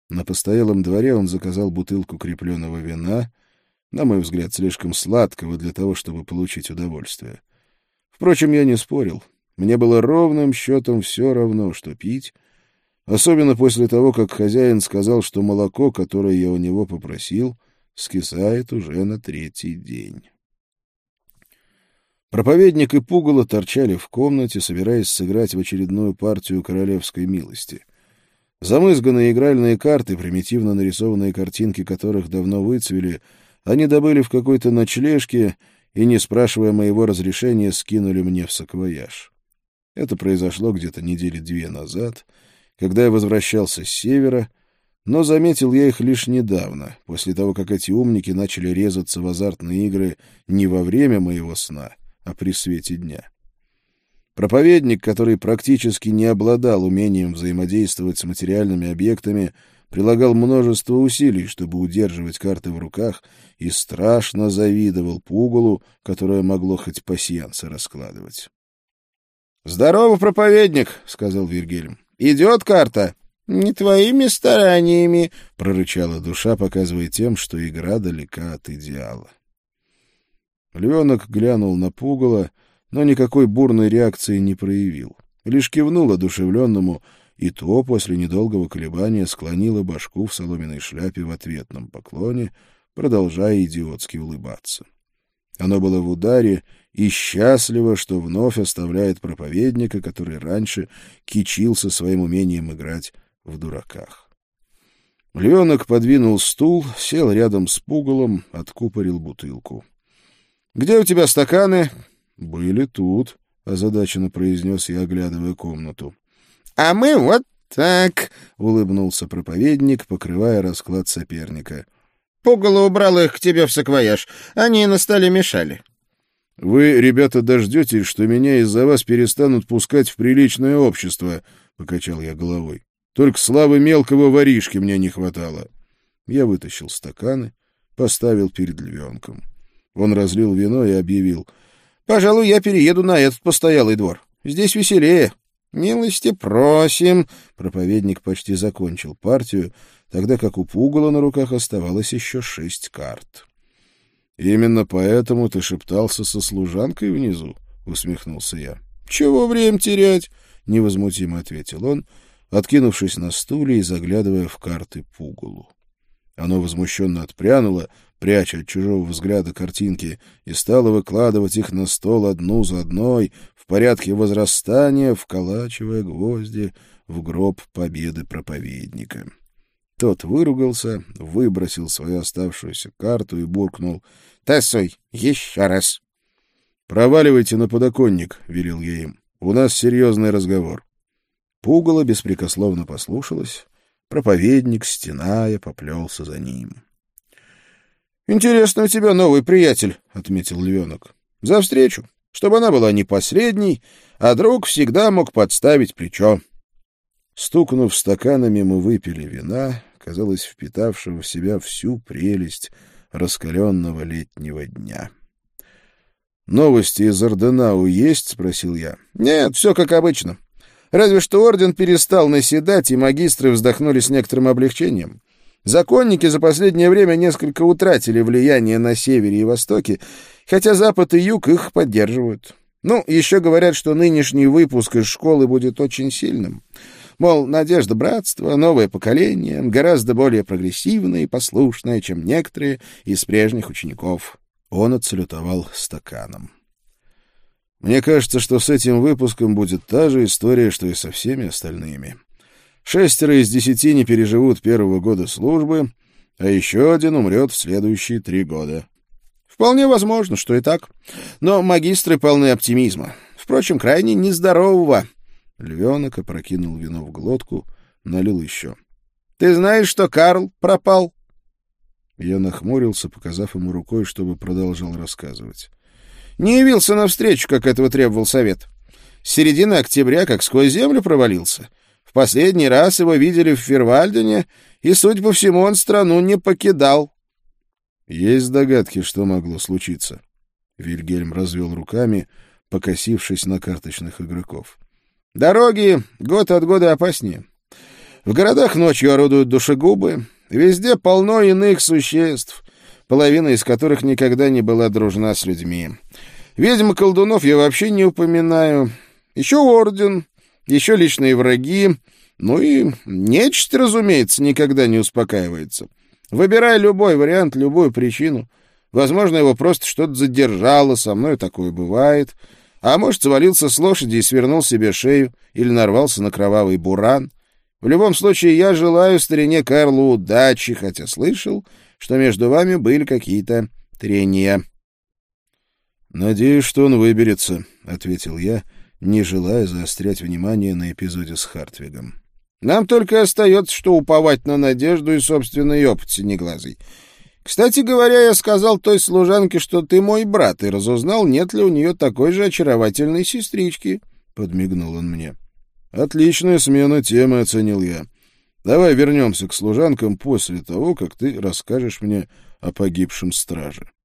На постоялом дворе он заказал бутылку крепленого вина, на мой взгляд, слишком сладкого для того, чтобы получить удовольствие. Впрочем, я не спорил. Мне было ровным счетом все равно, что пить, особенно после того, как хозяин сказал, что молоко, которое я у него попросил, скисает уже на 3-й день. Проповедник и пугало торчали в комнате, собираясь сыграть в очередную партию королевской милости. Замызганные игральные карты, примитивно нарисованные картинки которых давно выцвели, они добыли в какой-то ночлежке и, не спрашивая моего разрешения, скинули мне в саквояж. Это произошло где-то 2 недели назад, когда я возвращался с севера, но заметил я их лишь недавно, после того, как эти умники начали резаться в азартные игры не во время моего сна, а при свете дня. Проповедник, который практически не обладал умением взаимодействовать с материальными объектами, прилагал множество усилий, чтобы удерживать карты в руках, и страшно завидовал пугалу, которое могло хоть пасьянсы раскладывать. — Здорово, проповедник, — сказал Вильгельм. — Идет карта? — Не твоими стараниями, — прорычала душа, показывая тем, что игра далека от идеала. Львенок глянул на пугало, но никакой бурной реакции не проявил. Лишь кивнул одушевленному, и то после недолгого колебания склонила башку в соломенной шляпе в ответном поклоне, продолжая идиотски улыбаться. Оно было в ударе и счастливо, что вновь оставляет проповедника, который раньше кичился своим умением играть в дураках. Львенок подвинул стул, сел рядом с пугалом, откупорил бутылку. — Где у тебя стаканы? — Были тут, — озадаченно произнес я, оглядывая комнату. — А мы вот так, — улыбнулся проповедник, покрывая расклад соперника. — Пугало убрал их к тебе в саквояж. Они на столе мешали. — Вы, ребята, дождетесь, что меня из-за вас перестанут пускать в приличное общество, — покачал я головой. — Только славы мелкого воришки мне не хватало. Я вытащил стаканы, поставил перед львенком. Он разлил вино и объявил: — Пожалуй, я перееду на этот постоялый двор. Здесь веселее. — Милости просим. Проповедник почти закончил партию, тогда как у пугала на руках оставалось еще 6 карт. — Именно поэтому ты шептался со служанкой внизу? — усмехнулся я. — Чего время терять? — невозмутимо ответил он, откинувшись на стуле и заглядывая в карты пугалу. Оно возмущенно отпрянуло, пряча от чужого взгляда картинки, и стало выкладывать их на стол одну за одной, в порядке возрастания, вколачивая гвозди в гроб победы проповедника. Тот выругался, выбросил свою оставшуюся карту и буркнул: — Тасой, еще раз. — Проваливайте на подоконник, — велел я им. — У нас серьезный разговор. Пугало беспрекословно послушалось. Проповедник, стеная, поплелся за ним. — Интересно у тебя новый приятель, — отметил львенок. — За встречу, чтобы она была не последней, а друг всегда мог подставить плечо. Стукнув стаканами, мы выпили вина, казалось, впитавшего в себя всю прелесть раскаленного летнего дня. — Новости из Орденау есть? — спросил я. — Нет, все как обычно. Разве что орден перестал наседать, и магистры вздохнули с некоторым облегчением. Законники за последнее время несколько утратили влияние на севере и востоке, хотя запад и юг их поддерживают. Ну, еще говорят, что нынешний выпуск из школы будет очень сильным. Мол, надежда братства, новое поколение, гораздо более прогрессивное и послушное, чем некоторые из прежних учеников. Он отсалютовал стаканом. Мне кажется, что с этим выпуском будет та же история, что и со всеми остальными. 6 из 10 не переживут первого года службы, а еще 1 умрет в следующие 3 года. Вполне возможно, что и так. Но магистры полны оптимизма. Впрочем, крайне нездорового. Львенок опрокинул вино в глотку, налил еще. — Ты знаешь, что Карл пропал? Я нахмурился, показав ему рукой, чтобы продолжал рассказывать. Не явился навстречу, как этого требовал совет. С середины октября как сквозь землю провалился. В последний раз его видели в Фирвальдене, и, судя по всему, он страну не покидал. — Есть догадки, что могло случиться? Вильгельм развел руками, покосившись на карточных игроков. — Дороги год от года опаснее. В городах ночью орудуют душегубы, везде полно иных существ, половина из которых никогда не была дружна с людьми. Ведьм и колдунов я вообще не упоминаю. Еще орден, еще личные враги, ну и нечисть, разумеется, никогда не успокаивается. Выбирай любой вариант, любую причину. Возможно, его просто что-то задержало, со мной такое бывает. А может, свалился с лошади и свернул себе шею или нарвался на кровавый буран. В любом случае, я желаю старине Карлу удачи, хотя слышал, что между вами были какие-то трения. — Надеюсь, что он выберется, — ответил я, не желая заострять внимание на эпизоде с Хартвигом. — Нам только остается, что уповать на надежду и собственный опыт, Синеглазый. Кстати говоря, я сказал той служанке, что ты мой брат, и разузнал, нет ли у нее такой же очаровательной сестрички. Подмигнул он мне. — Отличная смена темы, — оценил я. — Давай вернемся к служанкам после того, как ты расскажешь мне о погибшем страже.